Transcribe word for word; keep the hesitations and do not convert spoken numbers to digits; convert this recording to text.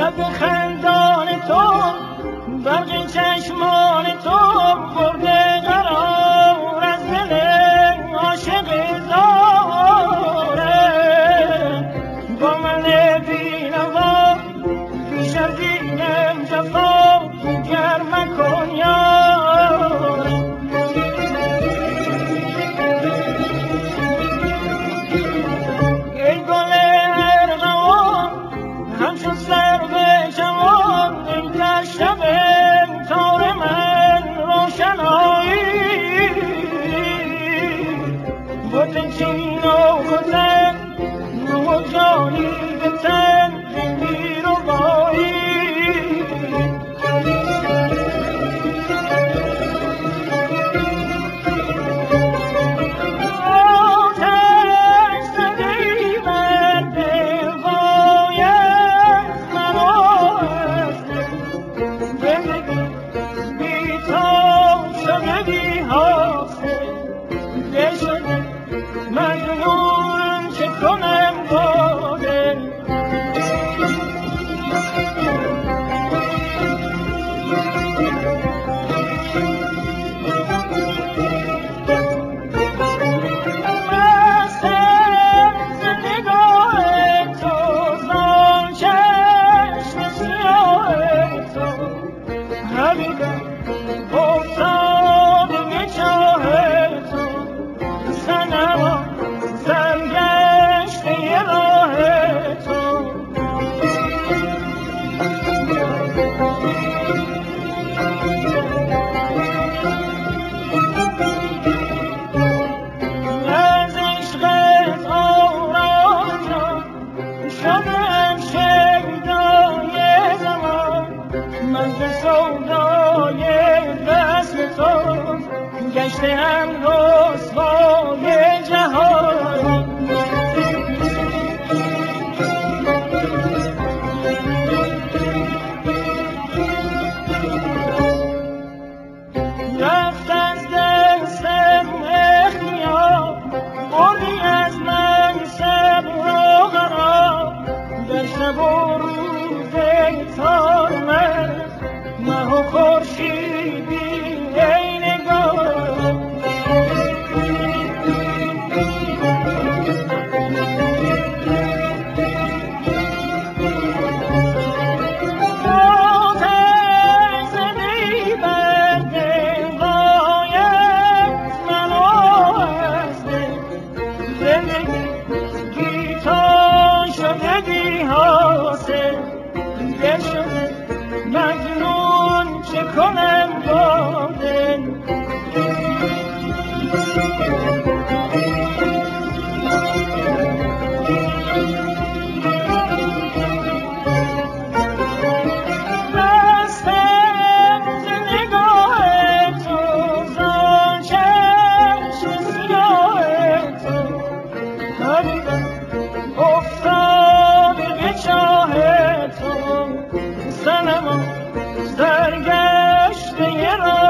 لب خندان تو برق چشمان تو برده قرار از دل عاشق زاره با من بینوا بیش از اینم جفا گر مکن یاره ای گل ارغوان همچون سرو جوان ای در شب تار من روشنایی بودن چین و خودن رو و جانی به تن رنگی رو بایی گشتم رسوای جهان رفت از دستم اختیار بردی از من صبر و قرار در شب و روز تار من مه و خورشیدی ای نگار مجنون چه کنم با دل بستم ز نگاه تو زان چشم سیاه تو غریبم افتاده به چاه تو سنما سرگشته